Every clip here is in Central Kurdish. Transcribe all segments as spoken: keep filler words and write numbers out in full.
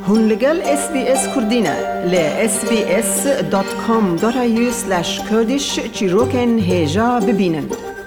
هون لگل اس بی اس کردینه ل اس بی اس دات کام دات ای یو سلش کردیش چیروکن هجا ببینن.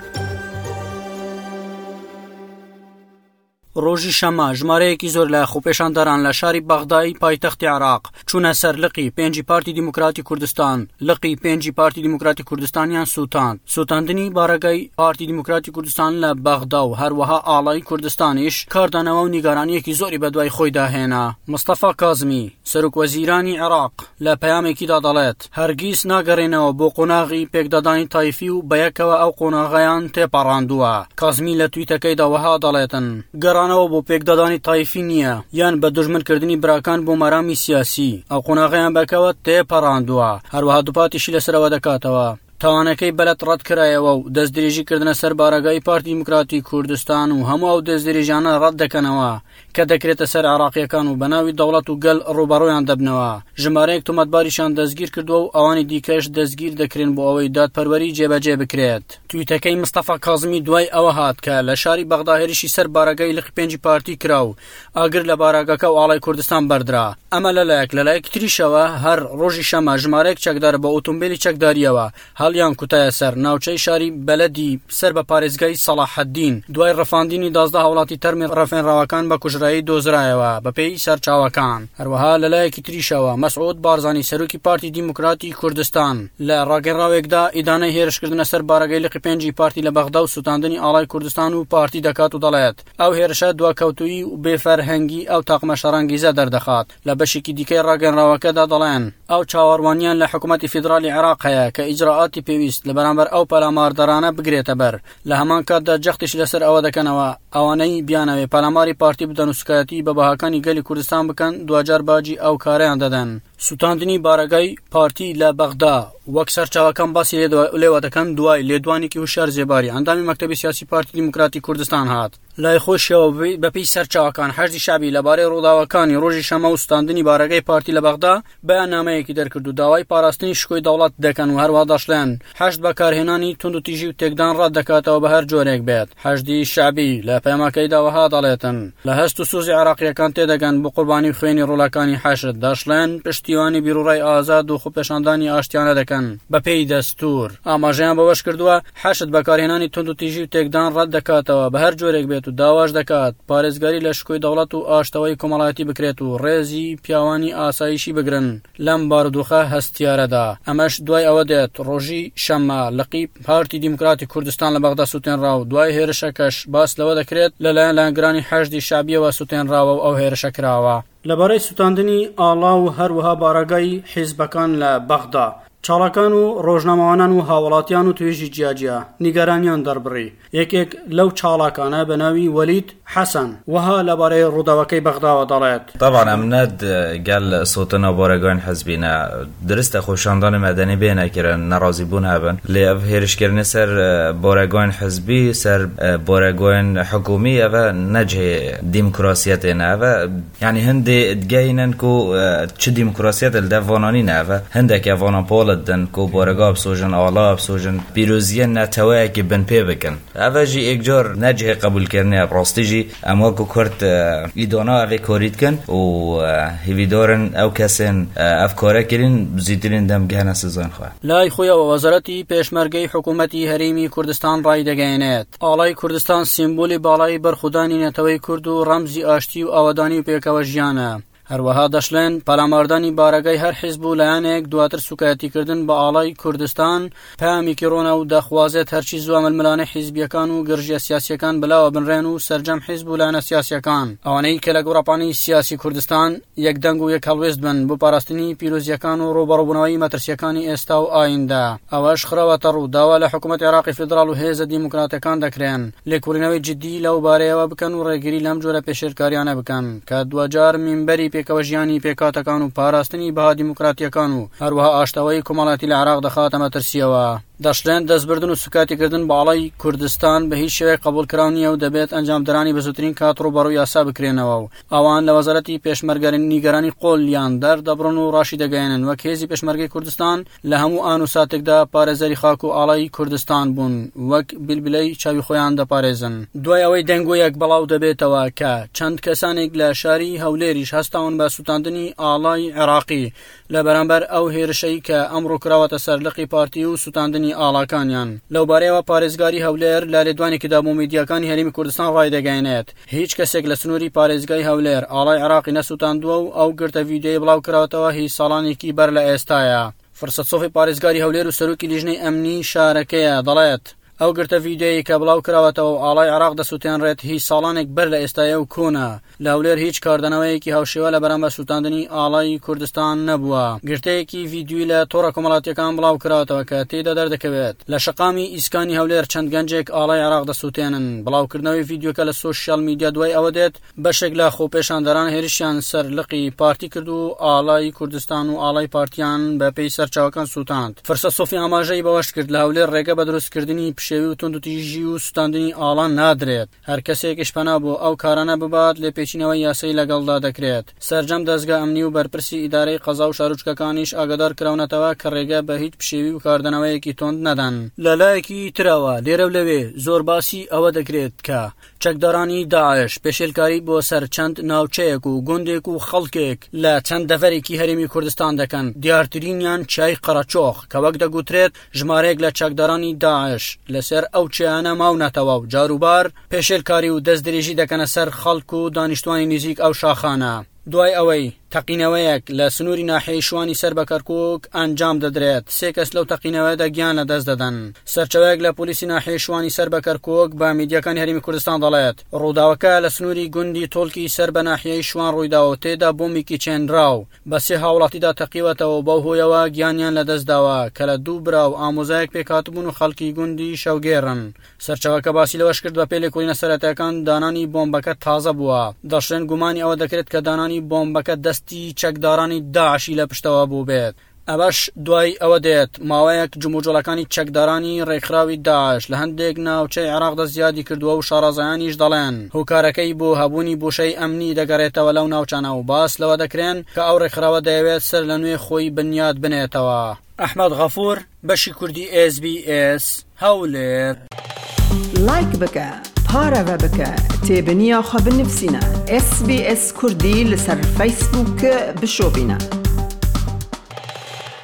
روژی شەمە ژمارەیەکی زۆر لە خۆپێشاندەران لە شاری بەغدای پایتەختی عێراق چوونە سەر لقی پێنجی پارتی دیموکراتی کوردستان. لقی پێنجی پارتی دیموکراتی کوردستانیان سوتاند. سوتاندنی بارەگای پارتی دیموکراتی کوردستان لە بەغدا و هەروەها ئاڵای کوردستانیش کاردانەوە و نیگارانیەکی زۆری بەدوای خۆیدا هێنا. مستەفا کازمی سەرۆکوەزیرانی عێراق لە پەیامێکیدا دەڵێت هەرگیز ناگەڕێنەوە بۆ قۆناغی پێکدادانی تایفی و بەیەکەوە ئەو قۆناغەیان تێپەڕاندووە. کازمی لە تویتەکەیدا وەها دەڵێتن گەڕانەوە بۆ پێکدادانی تایفی نییە یان بە دژمنکردنی براکان بۆ مەرامی سیاسی. ئەو قۆناغەیان بەکەوە تێپەڕاندووە. هەروەها دووپاتیشی لەسەرەوە دەکاتەوە. تاوانەکەی بەلەت ڕەت کرایەوە و دەستدرێژی کردنە سەر بارەگای پارتی دیموکراتی کوردستان و هەموو ئەو دەستدرێژانە ڕەت دەکەنەوە کە دەکرێتە سەر عێراقیەکان و بەناوی دەوڵەت و گەل ڕوبەڕۆیان دەبنەوە. ژمارەیەک تۆمەتباریشان دەستگیر کردووە و ئەوانی دیکەش دەستگیر دەکرێن بۆ ئەوەی دادپەروەری جێبەجێ بکرێت. تویتەکەی مستەفا کازمی دوای ئەوە هات کە لە شاری بەغدا هێرشی سەر بارەگای لقی پێنجی پارتی کرا و ئاگر لە بارەگەکە و ئاڵای کوردستان بەردرا. ئەمە لەلایەک لەلایەک تریشەوە هەر ڕۆژی شەمە ژمارەیەک چەکدار بە ئۆتۆمبیلی چەکداریەوە هەڵیان کوتایە سەر ناوچەی شاری بەلەدی سەر بە پارێزگای سەلاحەدین دوای ڕەفاندنی دازدە هاوڵاتی تەرمی ڕەفێنراوەکان بە کوژرایی دۆزرایەوە بەپێی سەرچاوەکان. هەروەها لەلایەکی تریشەوە مەسعود بارزانی سەرۆکی پارتی دیموکراتی کوردستان لە ڕاگەنراوێکدا ئیدانەی هێرشکردنە سەر بارەگای لقی پێنجی پارتی لە بەغدا و سوتاندنی ئاڵای کوردستان و پارتی دەکات و دەڵێت ئەو هێرشە دواکەوتووی و بێفەرهەنگی ئەو تاقمە شەڕانگیزە دەردەخات. لە بەشێکی دیکەی ڕاگەنراوەکەدا دەڵێن ئەو چاوەڕوانیان لە حکوومەتی فیدرالی عێراق هەیە کە ئیجراءاتی پێویست لە بەرامبەر ئەو پەلاماردەرانە بگرێتە بەر. لە هەمان کاتدا جەختیش لەسەر ئەوە دەکەنەوە ئەوانەی بیانەوێ پەلاماری پارتی بدەن و سوکایەتی بە بەهاکانی گەلی کوردستان بکەن دوجار باجی ئەو کارەیان دەدەن. سوتاندنی بارەگای پارتی لە بەغدا وەک سەرچاوەکان باسی لێوە دەکەن دوای لێدوانێکی وشار زێباری ئەندامی مەکتەبی سیاسی پارتی دیموکراتی کوردستان هات. لای خۆشیەوە بەپێی سەرچاوەکان حەشدی شابی لەبارەی ڕووداوەکانی ڕۆژی شەمە و سوتاندنی بارەگای پارتی لە بەغدا بەیاننامەیەکی دەرکرد و داوای پاراستنی شکۆی دەوڵەت دەکەن و هەروەها دەشڵێن حەشد بەکارهێنانی تونند و تیژی و تێکدان ڕەت دەکاتەوە بە هەر جۆرێک بێت. حەشدی شابی لە پەیامەکەیدا وەها دەڵێتن لە هەست و سوزی عێراقیەکان تێدەگەن بۆ قوربانی خوێنی ڕوولەکانی حەشد. دەشڵێن پشتیوانی بیرۆڕای ئازاد و خۆپێشاندانی ئاشتیانە دەکەن بەپێی دەستور. ئاماژەیان بەوەش کردووە حەشد بەکارهێنانی تونند و تیژی و تێکدان ڕەت دەکاتەوە بە هەر جۆرێک بێت و داواش دەکات پارێزگاری لە شکۆی دەوڵەت و ئاشتەوەی کۆمەڵایەتی بکرێت و ڕێزی پیاوانی ئاسایشی بگرن لەم بارودۆخە هەستیارەدا. ئەمەش دوای ئەوە دێت ڕۆژی شەمە لقی پارتی دیموکراتی کوردستان لە بەغدا سوتێنرا و دوای هێرشەکەش باس لەوە دەکرێت لەلایەن لایەنگرانی حەشدی شابیەوە سوتێنراوە و ئەو هێرشە کراوە. لەبارەی سوتاندنی ئاڵا و هەروەها بارەگای حیزبەکان لە بەغدا چاڵەکان و ڕۆژنامەوانان و هاوڵاتیان و توێژی جیاجیا نیگەرانیان دەربڕی. یەکێک لەو چاڵاکانە بە ناوی وەلید حەسەن وەها لەبارەی ڕووداوەکەی بەغداوە دەڵێت طبعا ئەمنەد گەل سوتنە بۆرەگۆین حەزبینە درستە خۆشاندانی مەدەنی بێنەکردن نەڕازیبوون هەبن لێ ئەو هێرشکردنی سەر بۆرەگۆین حەزبی سەر بۆرەگۆین حکومی ئەوە نەجێ دیموکراسیەتێنە ئەوە یعنی هەندێ دگەینن کو چ دیموکراسیەت لدەڤۆنانی نەوە هەندێک ئەڤۆنەپۆڵ دن کو بۆرەگا بسۆژن ئاڵا بسۆژن پیرۆزیە نەتەوەیەکی بن پێ بکەن. ئەڤەژی ئێکجار نەجێ قبولکردنە ڕاستیژی ئەمە کو کورد ئیدۆنا ئەvê کۆریتکن و هیویدۆرن ئەو کەسێن ئەفکۆرەکردین بزیترین دەم گەنە سزان خواه. لای خۆیەوە وەزارەتی پێشمەرگەی حکوومەتی هەرێمی کوردستان ڕایدەگەیەنێت ئاڵای کوردستان سیمبۆلی باڵای بەرخودانی نەتەوەی کورد و ڕەمزی ئاشتی و ئاوادانی و پێکەوە ژیانە. هەروەها دەشڵێن پەلاماردانی بارەگای هەر حیزب و لایەنێک دواتر سوکایەتیکردن بە ئاڵای کوردستان پامیکی ڕۆنە و دەخوازێت هەرچی زووە ململانە حیزبیەکان و گرژیە سیاسیەکان بەلاوە بنڕێن و سەرجەم حیزب و لایەنە سیاسیەکان ئەوانەی کە لە گۆڕاپانی سیاسی کوردستان یەکدەنگ و یەک هەڵوێست بن بۆ پاراستنی پیرۆزیەکان و ڕوبەڕووبوونەوەی مەترسیەکانی ئێستا و ئایندا. ئەوەش خراوەتە ڕوو داوا لە حکوومەتی عێراقی فیدراڵ و هێزە دیموکراتەکان دەکرێن لێکۆڵینەوەی جدی لەو بارەیەوە بکەن و ڕێگیری لەم جۆرە پێشێرکاریانە بکەن کە دوجار مینبەری پێکەوە ژیانی کاتەکان و پاراستنی بەها دیموکراتیەکان و هەروەها ئاشتەوەی کۆمەڵایەتی لە عێراق دەخاتە مەترسیەوە. دەشڵێن دەستبردن و سوکاتیکردن باڵای کوردستان بە هیچ شێوەیە قبولکراونیە و دەبێت ئەنجامدرانی بە زووترین کات ڕووبەڕووی یاسا بکرێنەوە و ئەوان لە وەزارەتی پێشمەرگەری نیگەرانی قۆڵیان دەردەبڕن و ڕاشی دەگەێنن وەک هێزی پێشمەرگەی کوردستان لە هەموو ئان و ساتێکدا پارێزەری خاک و ئاڵای کوردستان بوون وەک بیلبلەی چاوی خۆیان دەپارێزن. دوای ئەوەی دەنگۆیەک بەڵاو دەبێتەوە کە چەند کەسانێک لە شاری هەولێریش هەستاون بە سوتاندنی ئاڵای عێراقی لە بەرامبەر ئەو هێرشەی کە ئەمڕۆ کراوەتە سەر لقی پارتی و سوتاندنی ئاڵاکانیان. لەو بارەیەوە پارێزگاری هەولێر لە لێدوانێکیدا بۆ میدیاکانی هەرێمی کوردستان ڕای دەگەیەنێت هیچ کەسێک لە سنووری پارێزگای هەولێر ئاڵای عێراقی نەسوتاندووە و ئەو گرتە ڤیدیۆی بڵاو کراوەتەوە هیچ ساڵانێکی بەر لە ئێستایە. فرسەت سۆفی پارێزگاری هەولێر و سەرۆکی لیژنەی ئەمنی شارەکەیە دەڵێت ئەو گرتە ڤیدیۆی کە بڵاو کراوەتەوە و ئاڵای عێراق دەسووتێنڕێت هیچ ساڵانێک بەر لە ئێستایە و کۆنە. لە هەولێر هیچ کاردانەوەیەکی هاوشێوە لە بەرامبەر سوتاندنی ئاڵای کوردستان نەبووە. گرتەیەکی ڤیدیۆی لە تۆڕە کۆمەڵاتیەکان بڵاو کراوەتەوە کە تێیدا دەردەکەوێت لە شەقامی ئیسکانی هەولێر چەند گەنجێک ئاڵای عێراق دەسووتێنن. بڵاوکردنەوەی ڤیدیۆکە لە سۆشیال میدیا دوای ئەوە دێت بەشێک لە خۆپێشاندەران هێرشیان سەر لقی پارتی کرد و ئاڵای کوردستان و ئاڵای پارتیان بە پێی سەرچاوەکان سوتاند. فرسە سۆفی ئاماژەی بەوەش کرد لە هەولێر ڕێگە بە دروستکردنی پشێوی و تونند و تیژی و سوتاندنی ئاڵان نادرێت. هەر کەسێکیش پەنا بۆ ئەو کارانە ببات لێ پێچینەوەی یاسایی لەگەڵدا دەکرێت. سەرجەم دەستگا ئەمنی و بەرپرسی ئیدارەی قەزا و شاروچکەکانیش ئاگادار کراونەتەوە کە ڕێگە بە هیچ پشێوی و کاردانەوەیەکی تۆند نەدەن. لەلایەکی ترەوە لێرە و لەوێ زۆر باسی ئەوە دەکرێت کە چەکدارانی داعش پێشێلکاری بۆ سەر چەند ناوچەیەک و گوندێک و خەڵکێک لە چەند دەڤەرێکی هەرێمی کوردستان دەکەن. دیارترینیان چای قەڕەچۆخ کە وەک دەگوترێت ژمارەیەک لە چەکدارانی داعش لەسەر ئەو چیانە ماونەتەوە و جاروبار پێشێلکاری و دەستدرێژی دەکەنە سەر خەڵک و دانیشتوانی نزیک ئەو شاخانە. دوای ئەوەی تەقینەوەیەک لە سنووری ناحیەی شوانی سەر بە کەرکووک ئەنجام دەدرێت سێ کەس لەو تەقینەوەیەدا گیان لە دەست دەدەن. سەرچەوەیەک لە پۆلیسی ناحیەی شوانی سەر بە کەرکووک بە میدیاکانی هەرێمی کوردستان دەڵێت ڕووداوەکە لە سنووری گوندی تۆڵکی سەر بە ناحیەی شوان ڕوویداوە تێدا بۆمێکی چێنراو بە سێ هاوڵاتیدا تەقیوەتەوە بەو هۆیەوە گیانیان لە دەستداوە کە لە دوو برا و ئامۆزایەک پێکهاتبوون و خەڵکی گوندی شەوگێڕن. سەرچەوەکە باسی لەوەش کرد بە پێلێک کۆینە سەرەتایەکان دانانی بۆمبەکە تازە بووە. دەشڵێن گومانی ئەوە دەکرێت کە دانانی بۆمبەکە دەستی چەکدارانی داعشی لە پشتەوە بوو بێت. ئەوەش دوای ئەوە دێت ماوەیەک جموجۆڵەکانی چەکدارانی ڕێکخراوی داعش لە هەندێک ناوچەی عێراقدا زیادی کردووە و شارەزایانیش دەڵێن هۆکارەکەی بۆ هەبوونی بۆشەی ئەمنی دەگەڕێتەوە لەو ناوچانە و باس لەوە دەکرێن کە ئەو ڕێکخراوە دەیەوێت سەر لە نوێ خۆی بنیاد بنێتەوە. ئەحمەد غەفوور بەشی کوردی ئێس بی ئێس هەولێر. لایک بکە پارەوە بکە تێبنییا خە بنفسینە اس بی اس کوردی لەسەر فەیسبووک بشۆبینە.